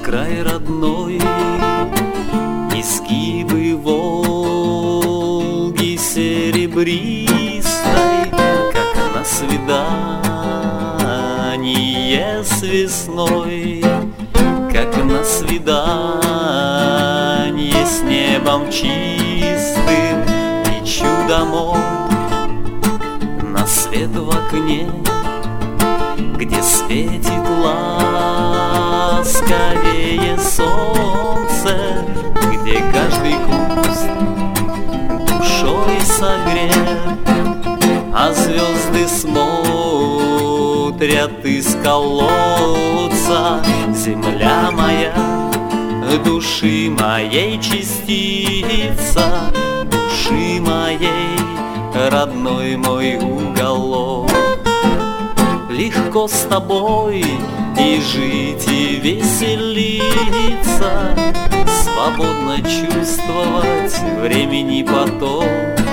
край родной, изгибы Волги серебристой, как на свидание с весной, как на свидание с небом чистым. Лечу домой на свет в окне, где светит ласковее солнце, где каждый куст душой согрет, а звезды смотрят из колодца. Земля моя, души моей частица, души моей, родной мой уголок. Легко с тобой и жить, и веселиться, свободно чувствовать времени поток.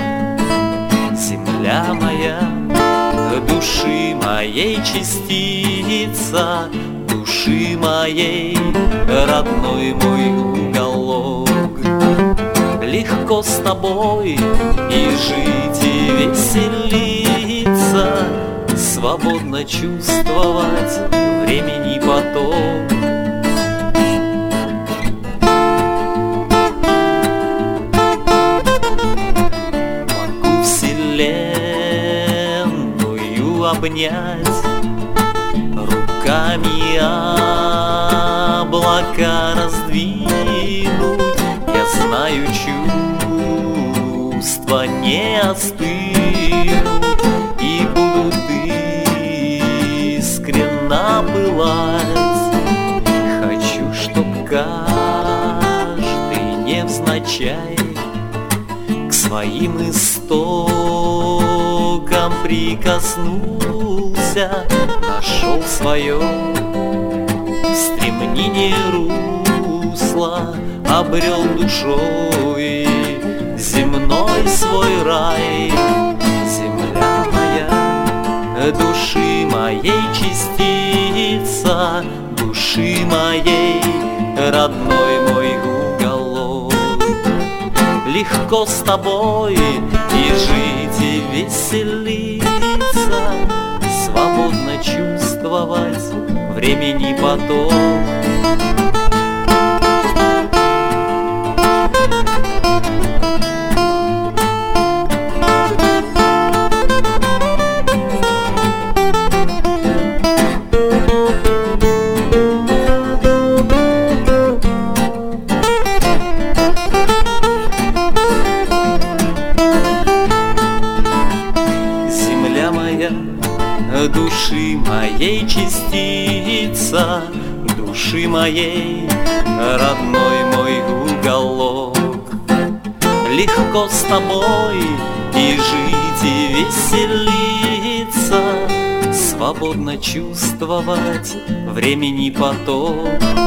Земля моя, души моей частица, души моей, родной мой уголок. Легко с тобой и жить, и веселиться, свободно чувствовать времени поток. Могу вселенную обнять, руками облака раздвинуть. Я знаю, чувства не остынут и будут искренно пылать. Хочу, чтоб каждый невзначай к своим истокам прикоснулся, нашел свое стремнение русло, обрел душой земной свой рай. Земля моя, души моей частица, души моей, родной мой уголок. Легко с тобой и жить, и веселиться, свободно чувствовать времени поток. Души моей частица, души моей, родной мой уголок. Легко с тобой и жить, и веселиться, свободно чувствовать времени поток.